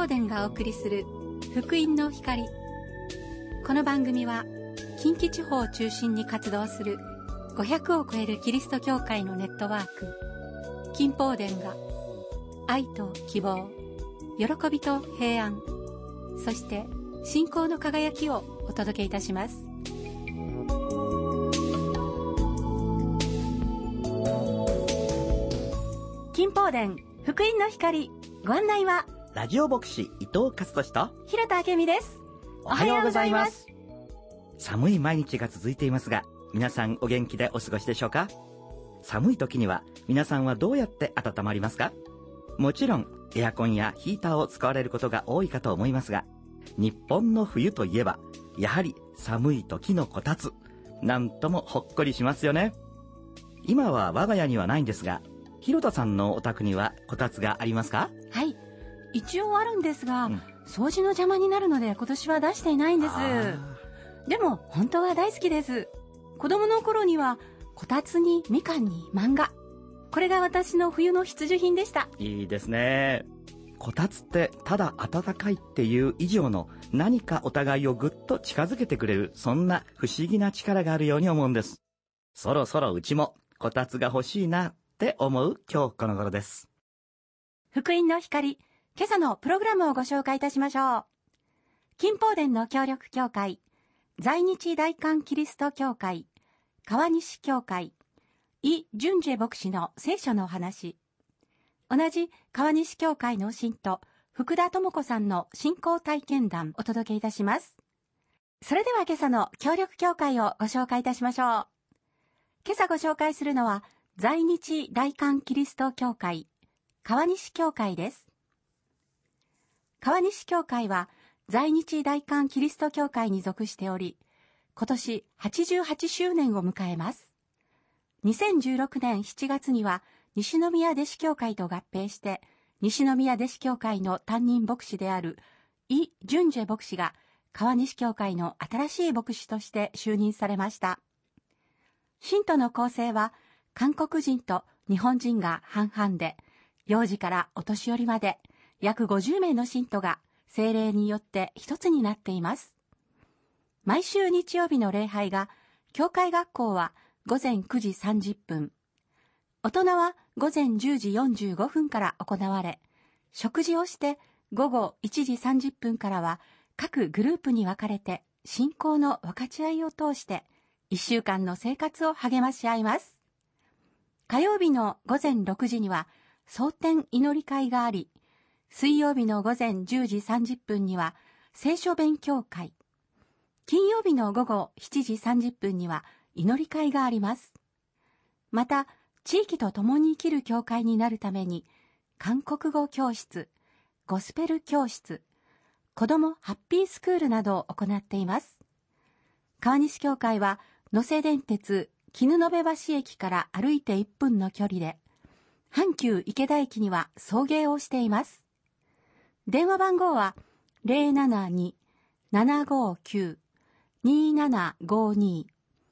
宝殿がお送りする福音の光。この番組は近畿地方を中心に活動する500を超えるキリスト教会のネットワーク金宝殿が愛と希望、喜びと平安、そして信仰の輝きをお届けいたします。金宝殿福音の光、ご案内はラジオ牧師伊藤勝利と平田明美です。 おはようございます。寒い毎日が続いていますが、皆さんお元気でお過ごしでしょうか？寒い時には皆さんはどうやって温まりますか？もちろんエアコンやヒーターを使われることが多いかと思いますが、日本の冬といえばやはり寒い時のこたつ、なんともほっこりしますよね。今は我が家にはないんですが、広田さんのお宅にはこたつがありますか？ はい、一応あるんですが、掃除の邪魔になるので今年は出していないんです。でも本当は大好きです。子供の頃にはこたつにみかんに漫画、これが私の冬の必需品でした。 いいですね。こたつってただ暖かいっていう以上の何かお互いをぐっと近づけてくれる、そんな不思議な力があるように思うんです。そろそろうちもこたつが欲しいなって思う今日この頃です。 福音の光、今朝のプログラムをご紹介いたしましょう。金宝殿の協力協会、在日大韓キリスト教会、川西教会、イ・ジュンジェ牧師の聖書のお話、同じ川西教会の信徒福田智子さんの信仰体験談をお届けいたします。それでは今朝の協力協会をご紹介いたしましょう。今朝ご紹介するのは在日大韓キリスト教会川西教会です。川西教会は在日大韓キリスト教会に属しており、今年88周年を迎えます。2016年7月には西宮弟子教会と合併して、西宮弟子教会の担任牧師であるイ・ジュンジェ牧師が川西教会の新しい牧師として就任されました。信徒の構成は韓国人と日本人が半々で、幼児からお年寄りまで約50名の信徒が聖霊によって一つになっています。毎週日曜日の礼拝が、教会学校は午前9時30分、大人は午前10時45分から行われ、食事をして午後1時30分からは各グループに分かれて信仰の分かち合いを通して1週間の生活を励まし合います。火曜日の午前6時には蒼天祈り会があり、水曜日の午前10時30分には聖書勉強会、金曜日の午後7時30分には祈り会があります。また、地域と共に生きる教会になるために、韓国語教室、ゴスペル教室、子どもハッピースクールなどを行っています。川西教会は、能勢電鉄絹延橋駅から歩いて1分の距離で、阪急池田駅には送迎をしています。電話番号は 072-759-2752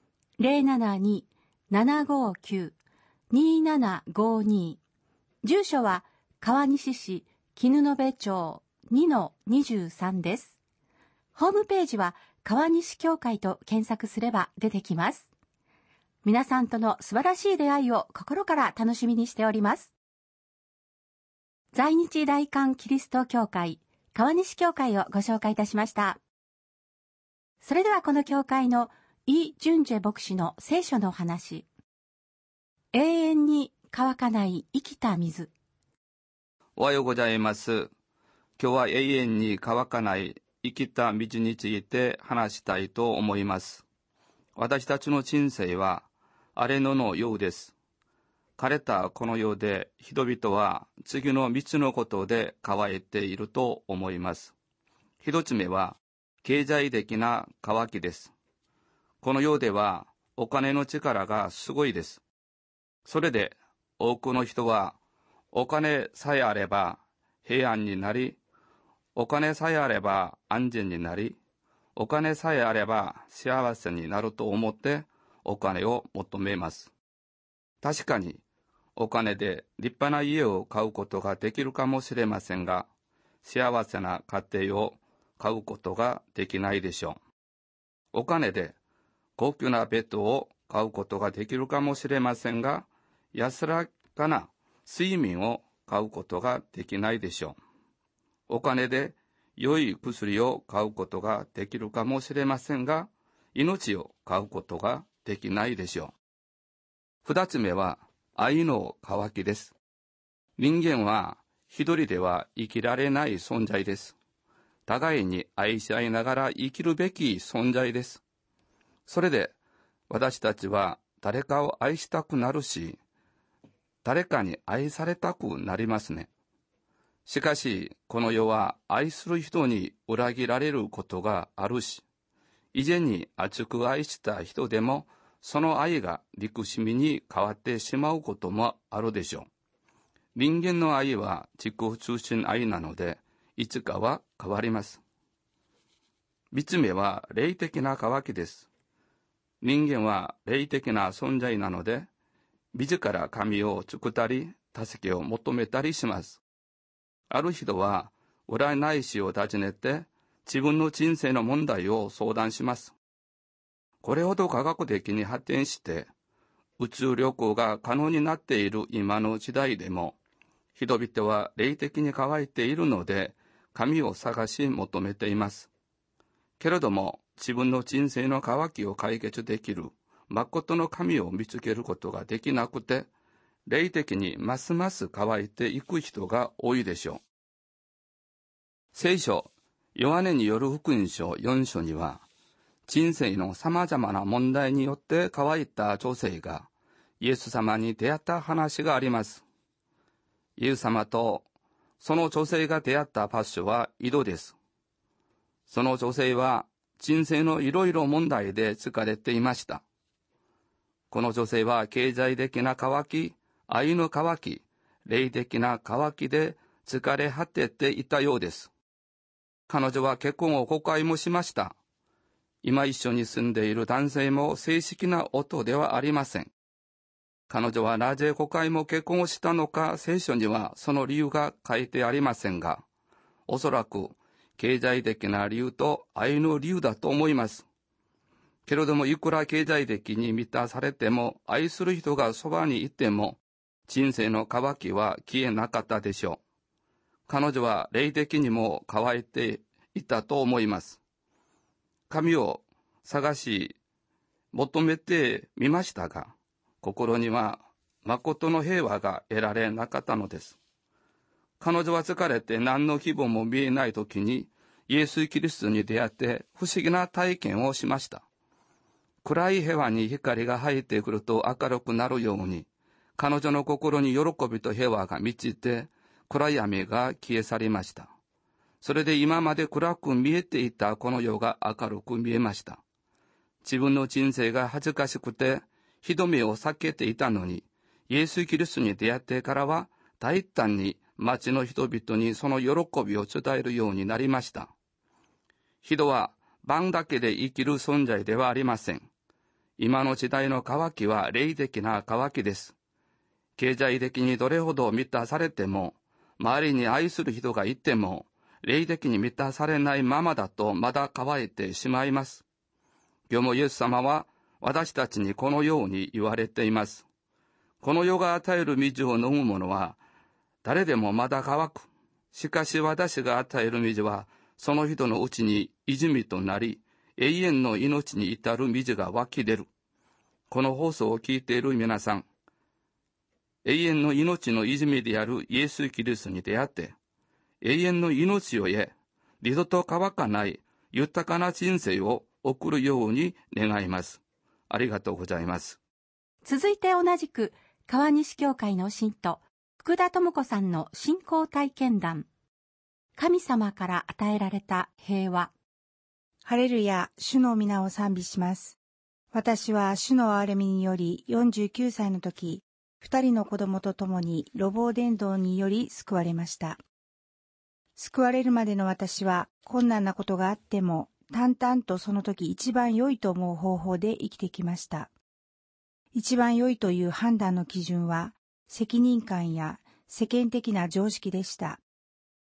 072-759-2752、住所は川西市絹延町 2-23 です。ホームページは川西教会と検索すれば出てきます。皆さんとの素晴らしい出会いを心から楽しみにしております。在日大韓キリスト教会川西教会をご紹介いたしました。それではこの教会のイ・ジュンジェ牧師の聖書の話、永遠に乾かない生きた水。 おはようございます。今日は永遠に乾かない生きた水について話したいと思います。私たちの人生は荒れ野のようです。枯れたこの世で人々は次の3つのことで乾いていると思います。一つ目は経済的な乾きです。この世ではお金の力がすごいです。それで多くの人はお金さえあれば平安になり、お金さえあれば安全になり、お金さえあれば幸せになると思ってお金を求めます。確かにお金で立派な家を買うことができるかもしれませんが、 幸せな家庭を買うことができないでしょう。お金で高級なベッドを買うことができるかもしれませんが、安らかな睡眠を買うことができないでしょう。お金で良い薬を買うことができるかもしれませんが、命を買うことができないでしょう。二つ目は愛の渇きです。人間は一人では生きられない存在です。互いに愛し合いながら生きるべき存在です。それで私たちは誰かを愛したくなるし、誰かに愛されたくなりますね。しかし、この世は愛する人に裏切られることがあるし、以前に熱く愛した人でも、その愛が憎しみに変わってしまうこともあるでしょう。人間の愛は自己中心愛なので、いつかは変わります。三つ目は霊的な渇きです。人間は霊的な存在なので、自ら神を作ったり、助けを求めたりします。ある人は占い師を訪ねて、自分の人生の問題を相談します。これほど科学的に発展して、宇宙旅行が可能になっている今の時代でも、人々は霊的に乾いているので、神を探し求めています。けれども、自分の人生の渇きを解決できる、誠の神を見つけることができなくて、霊的にますます乾いていく人が多いでしょう。聖書、ヨハネによる福音書4章には、人生の様々な問題によって乾いた女性が、イエス様に出会った話があります。イエス様とその女性が出会った場所は井戸です。その女性は人生のいろいろ問題で疲れていました。この女性は経済的な渇き、愛の渇き、霊的な渇きで疲れ果てていたようです。彼女は結婚を告白もしました。今一緒に住んでいる男性も正式な夫ではありません。彼女はなぜ告白も結婚をしたのか、聖書にはその理由が書いてありませんが、おそらく経済的な理由と愛の理由だと思います。けれども、いくら経済的に満たされても、愛する人がそばにいても、人生の渇きは消えなかったでしょう。彼女は霊的にも乾いていたと思います。神を探し求めてみましたが、心には誠の平和が得られなかったのです。彼女は疲れて何の希望も見えない時に、イエス・キリストに出会って不思議な体験をしました。暗い部屋に光が入ってくると明るくなるように、彼女の心に喜びと平和が満ちて、暗闇が消え去りました。それで今まで暗く見えていたこの世が明るく見えました。自分の人生が恥ずかしくて人目を避けていたのに、イエス・キリストに出会ってからは大胆に町の人々にその喜びを伝えるようになりました。人は晩だけで生きる存在ではありません。今の時代の渇きは霊的な渇きです。経済的にどれほど満たされても、周りに愛する人がいても、霊的に満たされないままだとまだ乾いてしまいます。今日もイエス様は私たちにこのように言われています。この世が与える水を飲む者は誰でもまだ乾く。しかし私が与える水はその人のうちに泉となり、永遠の命に至る水が湧き出る。この放送を聞いている皆さん、永遠の命の泉であるイエス・キリストに出会って、永遠の命を得、二度と乾かない豊かな人生を送るように願います。ありがとうございます。 続いて同じく川西教会の信徒福田智子さんの信仰体験談。神様から与えられた平和。 ハレルヤ、主の皆を賛美します。私は主の憐れみにより49歳の時、2人の子供と共に路傍伝道により救われました。救われるまでの私は困難なことがあっても淡々とその時一番良いと思う方法で生きてきました。一番良いという判断の基準は責任感や世間的な常識でした。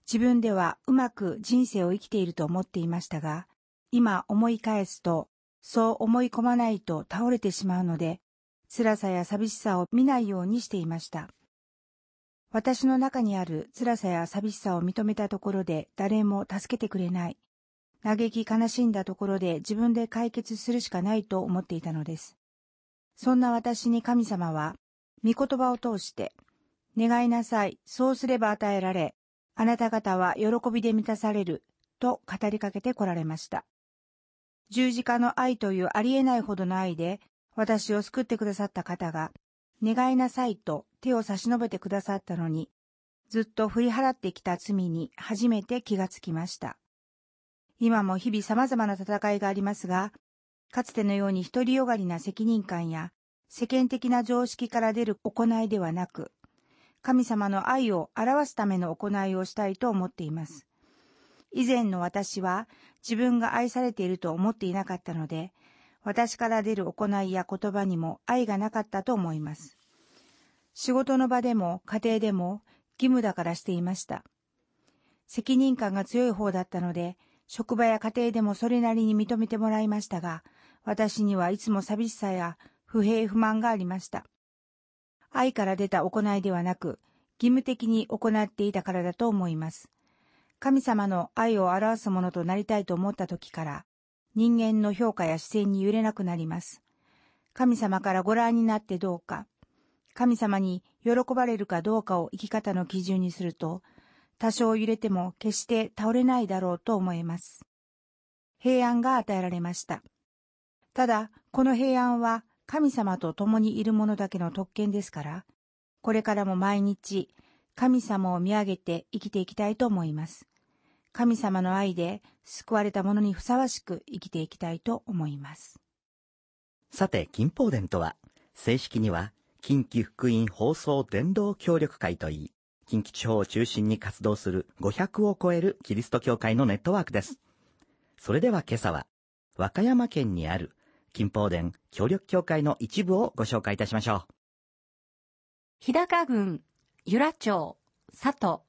自分ではうまく人生を生きていると思っていましたが、今思い返すと、そう思い込まないと倒れてしまうので、辛さや寂しさを見ないようにしていました。私の中にある辛さや寂しさを認めたところで誰も助けてくれない。嘆き悲しんだところで自分で解決するしかないと思っていたのです。そんな私に神様は、御言葉を通して、願いなさい、そうすれば与えられ、あなた方は喜びで満たされる、と語りかけて来られました。十字架の愛というありえないほどの愛で、私を救ってくださった方が、願いなさいと手を差し伸べてくださったのに、ずっと振り払ってきた罪に初めて気がつきました。今も日々様々な戦いがありますが、かつてのように独りよがりな責任感や世間的な常識から出る行いではなく、神様の愛を表すための行いをしたいと思っています。以前の私は自分が愛されていると思っていなかったので、私から出る行いや言葉にも愛がなかったと思います。仕事の場でも家庭でも義務だからしていました。責任感が強い方だったので、職場や家庭でもそれなりに認めてもらいましたが、私にはいつも寂しさや不平不満がありました。愛から出た行いではなく、義務的に行っていたからだと思います。神様の愛を表すものとなりたいと思った時から、人間の評価や視線に揺れなくなります。神様からご覧になってどうか、神様に喜ばれるかどうかを生き方の基準にすると、多少揺れても決して倒れないだろうと思えます。平安が与えられました。ただ、この平安は神様と共にいる者だけの特権ですから、これからも毎日、神様を見上げて生きていきたいと思います。神様の愛で救われた者にふさわしく生きていきたいと思います。 さて、金宝殿とは、正式には、近畿福音放送伝道協力会といい、近畿地方を中心に活動する500を超えるキリスト教会のネットワークです。それでは今朝は、和歌山県にある金宝殿協力協会の一部をご紹介いたしましょう。 日高郡由良町佐渡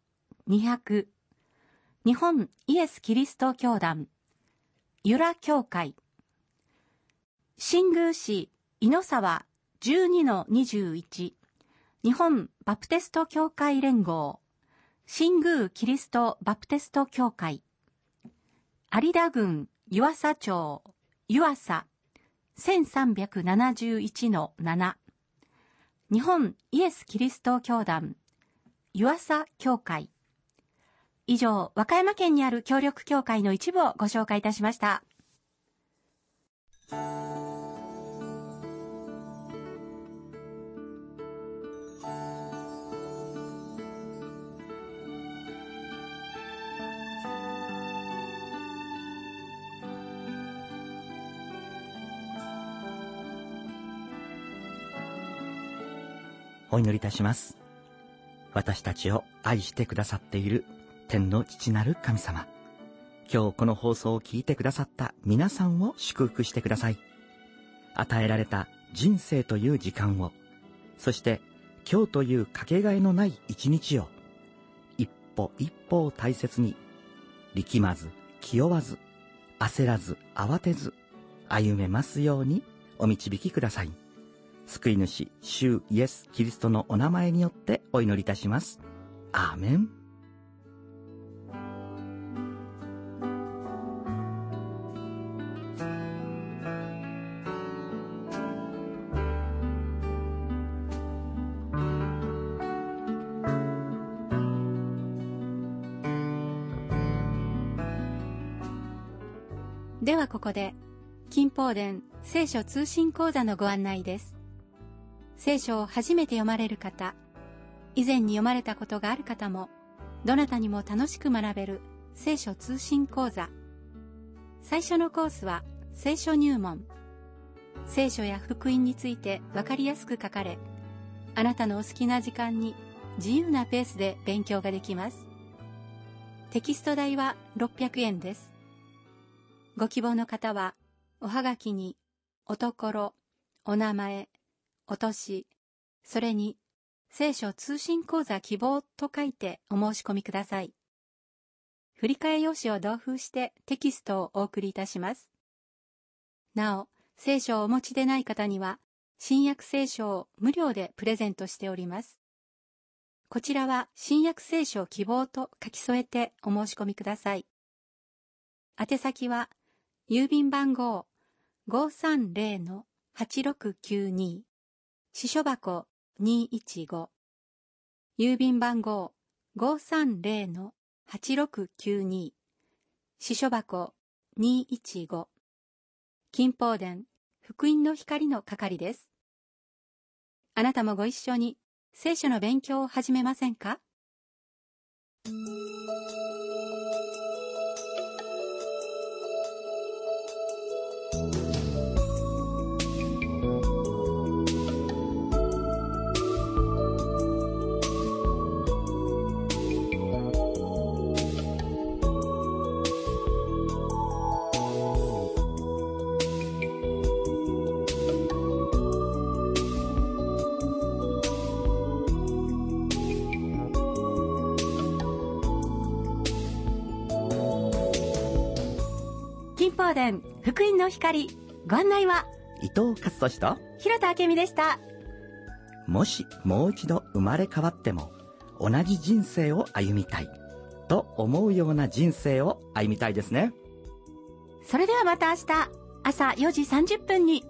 200日本イエスキリスト教団由良教会新宮市井の沢 12-21 日本バプテスト教会連合新宮キリストバプテスト教会有田郡湯浅町湯浅 1371-7 日本イエスキリスト教団湯浅教会以上、和歌山県にある協力教会の一部をご紹介いたしました。 お祈りいたします。私たちを愛してくださっている天の父なる神様、今日この放送を聞いてくださった皆さんを祝福してください。与えられた人生という時間を、そして今日というかけがえのない一日を、一歩一歩を大切に、力まず気負わず焦らず慌てず歩めますようにお導きください。救い主主イエスキリストのお名前によってお祈りいたします。アーメン。 ではここで金宝殿聖書通信講座のご案内です。聖書を初めて読まれる方、以前に読まれたことがある方も、どなたにも楽しく学べる聖書通信講座。最初のコースは聖書入門。聖書や福音についてわかりやすく書かれ、あなたのお好きな時間に自由なペースで勉強ができます。テキスト代は600円です。ご希望の方は、おはがきに、おところ、お名前、お年、それに、聖書通信講座希望と書いてお申し込みください。 振り替え用紙を同封してテキストをお送りいたします。なお、聖書をお持ちでない方には、新約聖書を無料でプレゼントしております。こちらは新約聖書希望と書き添えてお申し込みください。宛先は、郵便番号 530-8692 支所箱215、郵便番号 530-8692 支所箱215、金宝殿福音の光の係です。あなたもご一緒に聖書の勉強を始めませんか？金宝殿福音の光、ご案内は伊藤勝利と広田明美でした。 もしもう一度生まれ変わっても同じ人生を歩みたいと思うような人生を歩みたいですね。 それではまた明日朝4時30分に。